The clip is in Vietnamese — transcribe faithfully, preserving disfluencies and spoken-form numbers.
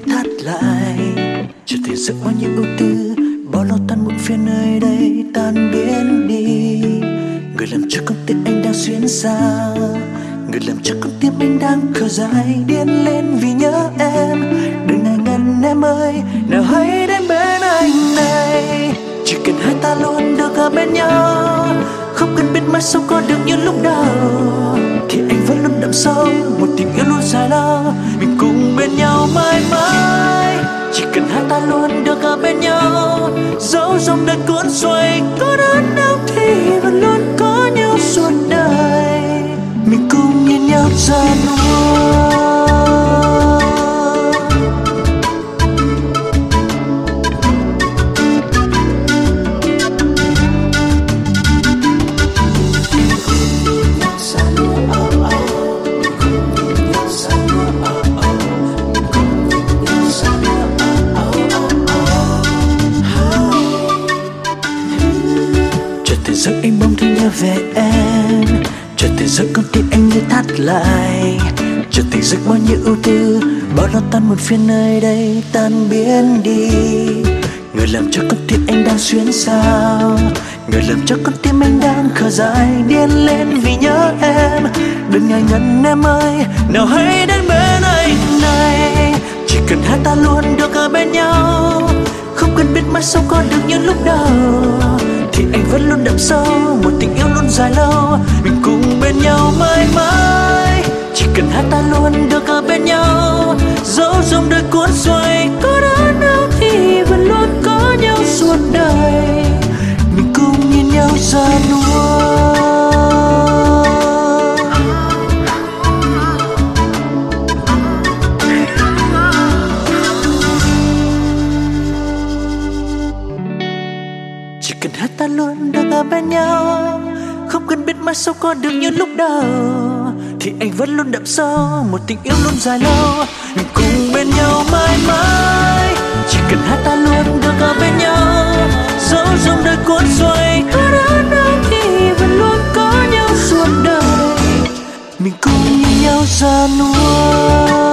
thắt lại. Chưa thể giấc bao nhiêu ưu tư, bao lo tan muộn phiền nơi đây tan biến đi. Người làm cho con tim anh đang xuyên xa, người làm cho con tim anh đang khờ dại điên lên vì nhớ em. Đừng ngại ngần em ơi, nào hãy đến bên anh này. Chỉ cần hai ta luôn được ở bên nhau, không cần biết mai sau có được như lúc đầu, thì anh vẫn luôn đậm sâu một tình yêu luôn dài lâu. Mình cùng bên nhau mãi mãi. Chỉ cần hai ta luôn được ở bên nhau, dẫu dòng đời cuốn xoay có đớn đau thì vẫn luôn có nhau suốt đời. Mình cùng nhìn nhau ra nuôi. Giấc anh bỗng thấy nhớ về em, chợt tỉnh giấc con tim anh như thắt lại. Chợt tỉnh giấc bao nhiêu ưu tư, bao lo tan một phiền nơi đây tan biến đi. Người làm cho con tim anh đang xuyên sao, người làm cho con tim anh đang khờ dại điên lên vì nhớ em. Đừng ngại ngần em ơi, nào hãy đến bên anh này. Chỉ cần hai ta luôn được ở bên nhau, không cần biết mai sau có được như lúc đầu, thì anh vẫn luôn đậm sâu một tình yêu luôn dài lâu. Mình cùng bên nhau mãi mãi. Chỉ cần hai ta luôn được ở bên nhau, dẫu dòng đời cuốn xoay có đớn đau thì vẫn luôn có nhau suốt đời. Mình cùng nhìn nhau ra nuôi. Chỉ cần hai ta luôn được ở bên nhau, không cần biết mai sau có được như lúc đầu, thì anh vẫn luôn đậm sâu một tình yêu luôn dài lâu. Mình cùng bên nhau mãi mãi. Chỉ cần hai ta luôn được ở bên nhau, dẫu dòng đời cuốn xoay có đớn đau thì vẫn luôn có nhau suốt đời. Mình cùng nhìn nhau ra nuôi.